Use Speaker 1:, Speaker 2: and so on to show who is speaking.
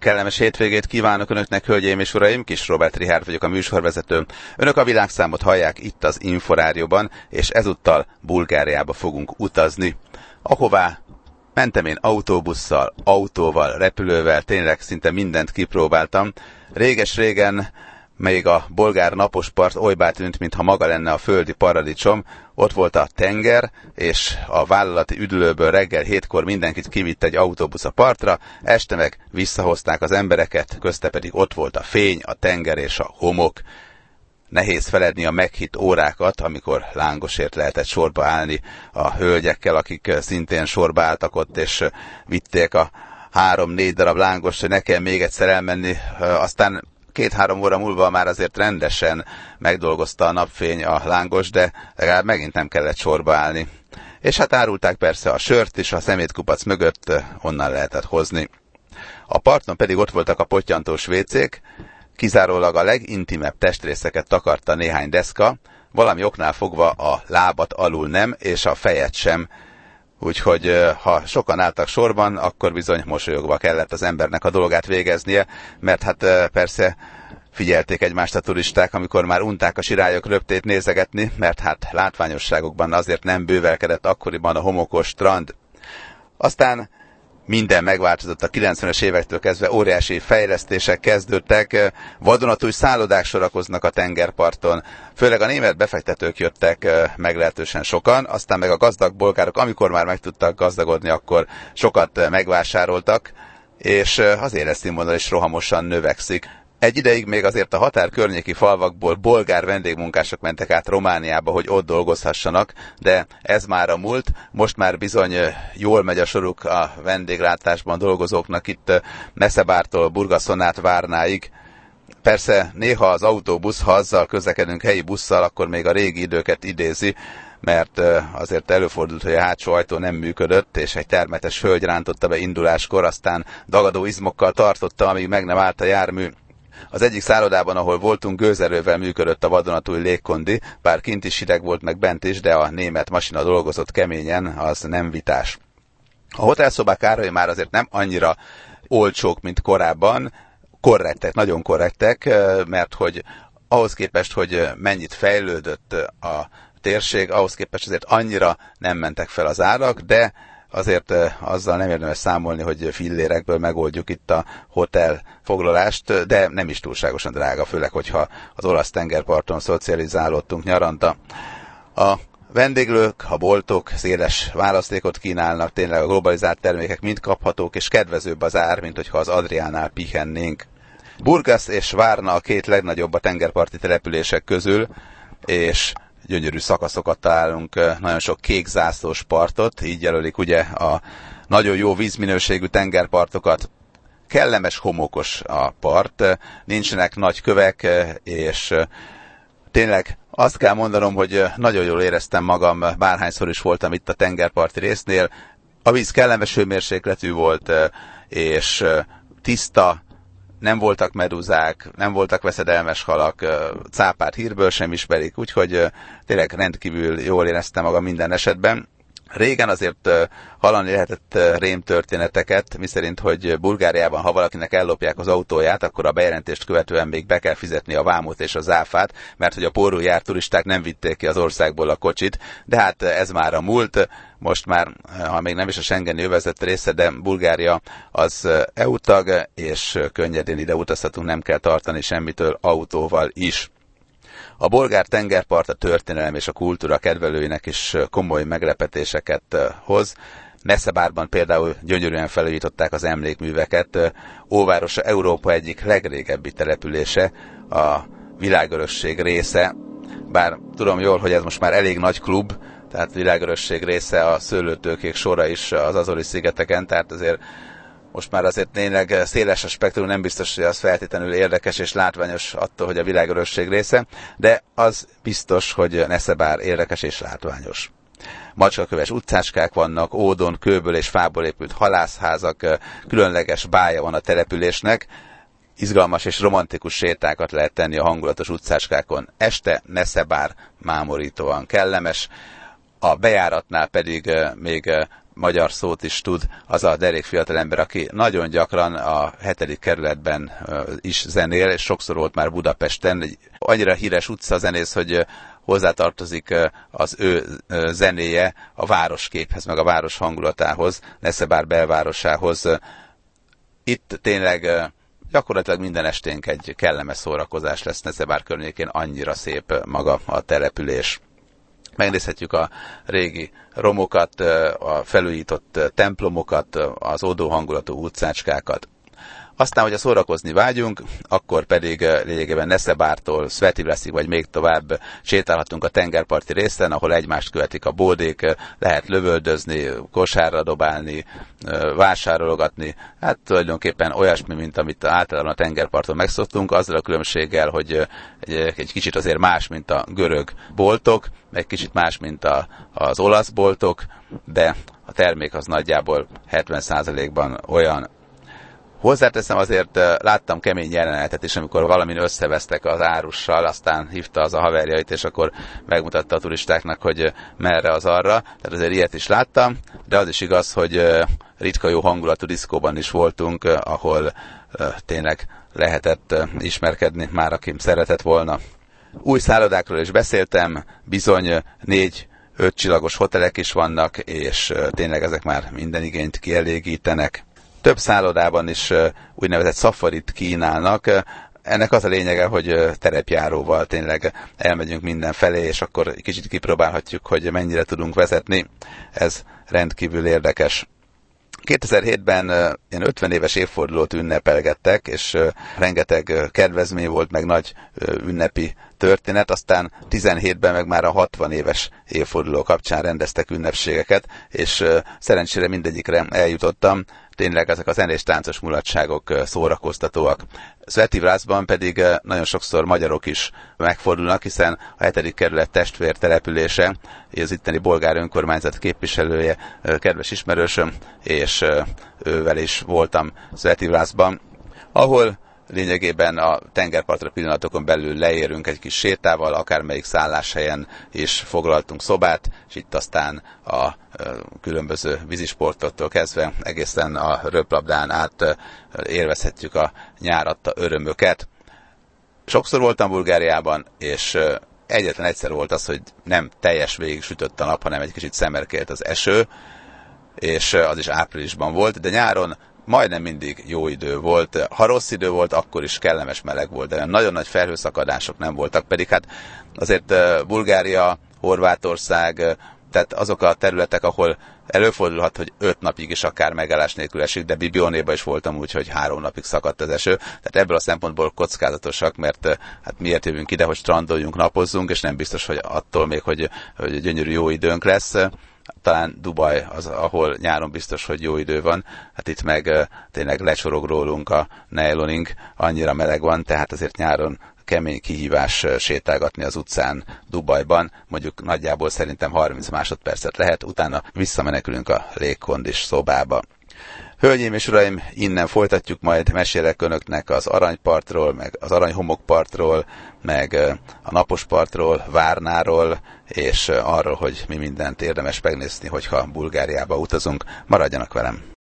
Speaker 1: Kellemes hétvégét kívánok Önöknek, hölgyeim és uraim, Kis Róbert Richárd vagyok, a műsorvezető. Önök a világszámot hallják itt az Inforádióban, és ezúttal Bulgáriába fogunk utazni. Ahová mentem én autóbusszal, autóval, repülővel, tényleg szinte mindent kipróbáltam. Réges-régen még a bolgár napospart olybá tűnt, mintha maga lenne a földi paradicsom. Ott volt a tenger, és a vállalati üdülőből reggel 7-kor mindenkit kivitt egy autóbusz a partra, este meg visszahozták az embereket, közte pedig ott volt a fény, a tenger és a homok. Nehéz feledni a meghitt órákat, amikor lángosért lehetett sorba állni a hölgyekkel, akik szintén sorba álltak ott, és vitték a 3-4 darab lángost, hogy ne kell még egyszer elmenni, aztán 2-3 óra múlva már azért rendesen megdolgozta a napfény a lángos, de legalább megint nem kellett sorba állni. És hát árulták persze a sört is, a szemétkupac mögött onnan lehetett hozni. A parton pedig ott voltak a pottyantós vécék, kizárólag a legintimebb testrészeket takarta néhány deszka, valami oknál fogva a lábat alul nem, és a fejet sem. Úgyhogy ha sokan álltak sorban, akkor bizony mosolyogva kellett az embernek a dolgát végeznie, mert hát persze figyelték egymást a turisták, amikor már unták a sirályok röptét nézegetni, mert hát látványosságokban azért nem bővelkedett akkoriban a homokos strand. Aztán minden megváltozott, a 90-es évektől kezdve óriási fejlesztések kezdődtek, vadonatúj szállodák sorakoznak a tengerparton, főleg a német befektetők jöttek meglehetősen sokan, aztán meg a gazdag bolgárok, amikor már meg tudtak gazdagodni, akkor sokat megvásároltak, és az életszínvonal is rohamosan növekszik. Egy ideig még azért a határ környéki falvakból bolgár vendégmunkások mentek át Romániába, hogy ott dolgozhassanak, de ez már a múlt, most már bizony jól megy a soruk a vendéglátásban dolgozóknak itt Neszebártól Burgason át Várnáig. Persze néha az autóbusz, ha azzal közlekedünk helyi busszal, akkor még a régi időket idézi, mert azért előfordult, hogy a hátsó ajtó nem működött, és egy termetes hölgy rántotta be induláskor, aztán dagadó izmokkal tartotta, amíg meg nem állt a jármű. Az egyik szállodában, ahol voltunk, gőzerővel működött a vadonatúj légkondi, bár kint is hideg volt, meg bent is, de a német masina dolgozott keményen, az nem vitás. A hotelszobák árai már azért nem annyira olcsók, mint korábban, korrektek, nagyon korrektek, mert hogy ahhoz képest, hogy mennyit fejlődött a térség, ahhoz képest azért annyira nem mentek fel az árak, de azért azzal nem érdemes számolni, hogy fillérekből megoldjuk itt a hotel foglalást, de nem is túlságosan drága, főleg, hogyha az olasz tengerparton szocializálódtunk nyaranta. A vendéglők, a boltok széles választékot kínálnak, tényleg a globalizált termékek mind kaphatók, és kedvezőbb az ár, mint hogyha az Adriánál pihennénk. Burgas és Várna a két legnagyobb a tengerparti települések közül, és gyönyörű szakaszokat találunk, nagyon sok kék zászlós partot, így jelölik ugye a nagyon jó vízminőségű tengerpartokat. Kellemes, homokos a part, nincsenek nagy kövek, és tényleg azt kell mondanom, hogy nagyon jól éreztem magam, bárhányszor is voltam itt a tengerparti résznél. A víz kellemes hőmérsékletű volt, és tiszta, nem voltak meduzák, nem voltak veszedelmes halak, cápát hírből sem ismerik, úgyhogy tényleg rendkívül jól éreztem magam minden esetben. Régen azért hallani lehetett rémtörténeteket, miszerint, hogy Bulgáriában, ha valakinek ellopják az autóját, akkor a bejelentést követően még be kell fizetni a vámot és az áfát, mert hogy a pórul járt turisták nem vitték ki az országból a kocsit, de hát ez már a múlt. Most már, ha még nem is a Schengeni övezet része, de Bulgária az EU tag, és könnyedén ide utazhatunk, nem kell tartani semmitől autóval is. A bolgár tengerpart a történelem és a kultúra kedvelőinek is komoly meglepetéseket hoz. Neszebárban például gyönyörűen felújították az emlékműveket. Óvárosa Európa egyik legrégebbi települése, a világörösség része. Bár tudom jól, hogy ez most már elég nagy klub, tehát világörösség része a szőlőtőkék sora is az Azori-szigeteken, tehát azért most már azért tényleg széles a spektrum, nem biztos, hogy az feltétlenül érdekes és látványos attól, hogy a világörösség része, de az biztos, hogy Neszebár érdekes és látványos. Macskaköves utcáskák vannak, ódon, kőből és fából épült halászházak, különleges bája van a településnek, izgalmas és romantikus sétákat lehet tenni a hangulatos utcáskákon. Este Neszebár mámorítóan kellemes, a bejáratnál pedig még magyar szót is tud, az a derék fiatalember, aki nagyon gyakran a 7. kerületben is zenél, és sokszor volt már Budapesten. Egy annyira híres utcazenész, hogy hozzátartozik az ő zenéje a városképhez, meg a város hangulatához, Neszebár belvárosához. Itt tényleg gyakorlatilag minden esténk egy kellemes szórakozás lesz Neszebár környékén, annyira szép maga a település. Megnézhetjük a régi romokat, a felújított templomokat, az oldó hangulatú utcácskákat. Aztán, hogyha szórakozni vágyunk, akkor pedig lényegében Neszebártól Svetivrászig vagy még tovább sétálhatunk a tengerparti részen, ahol egymást követik a bódék, lehet lövöldözni, kosárra dobálni, vásárologatni. Hát tulajdonképpen olyasmi, mint amit általában a tengerparton megszoktunk, azzal a különbséggel, hogy egy kicsit azért más, mint a görög boltok, egy kicsit más, mint az olasz boltok, de a termék az nagyjából 70%-ban olyan. Hozzáteszem, azért láttam kemény jelenetet is, amikor valamin összevesztek az árussal, aztán hívta az a haverjait, és akkor megmutatta a turistáknak, hogy merre az arra. Tehát azért ilyet is láttam, de az is igaz, hogy ritka jó hangulatú diszkóban is voltunk, ahol tényleg lehetett ismerkedni már, aki szeretett volna. Új szállodákról is beszéltem, bizony 4-5 csillagos hotelek is vannak, és tényleg ezek már minden igényt kielégítenek. Több szállodában is úgynevezett szafarit kínálnak. Ennek az a lényege, hogy terepjáróval tényleg elmegyünk mindenfelé, és akkor kicsit kipróbálhatjuk, hogy mennyire tudunk vezetni. Ez rendkívül érdekes. 2007-ben ilyen 50 éves évfordulót ünnepelgettek, és rengeteg kedvezmény volt, meg nagy ünnepi történet, aztán 17-ben meg már a 60 éves évforduló kapcsán rendeztek ünnepségeket, és szerencsére mindegyikre eljutottam. Tényleg ezek a zenés táncos mulatságok szórakoztatóak. Svetivrászban pedig nagyon sokszor magyarok is megfordulnak, hiszen a 7. kerület testvér települése, az itteni bolgár önkormányzat képviselője, kedves ismerősöm, és ővel is voltam Svetivrászban, ahol lényegében a tengerpartra pillanatokon belül leérünk egy kis sétával, akármelyik szálláshelyen is foglaltunk szobát, és itt aztán a különböző vízisportoktól kezdve egészen a röplabdán át élvezhetjük a nyár adta örömöket. Sokszor voltam Bulgáriában, és egyetlen egyszer volt az, hogy nem teljes végig sütött a nap, hanem egy kicsit szemerkélt az eső, és az is áprilisban volt, de nyáron majdnem mindig jó idő volt. Ha rossz idő volt, akkor is kellemes meleg volt, de nagyon nagy felhőszakadások nem voltak, pedig hát azért Bulgária, Horvátország, tehát azok a területek, ahol előfordulhat, hogy 5 napig is akár megállás nélkül esik, de Bibionéban is voltam úgy, hogy 3 napig szakadt az eső. Tehát ebből a szempontból kockázatosak, mert hát miért jövünk ide, hogy strandoljunk, napozzunk, és nem biztos, hogy attól még, hogy gyönyörű jó időnk lesz. Talán Dubaj az, ahol nyáron biztos, hogy jó idő van. Hát itt meg tényleg lecsorog rólunk a nylonink, annyira meleg van, tehát azért nyáron kemény kihívás sétálgatni az utcán Dubajban. Mondjuk nagyjából szerintem 30 másodpercet lehet, utána visszamenekülünk a légkondis szobába. Hölgyeim és uraim, innen folytatjuk, majd mesélek önöknek az Aranypartról, meg az Aranyhomokpartról, meg a Napospartról, Várnáról, és arról, hogy mi mindent érdemes megnézni, hogyha Bulgáriába utazunk. Maradjanak velem!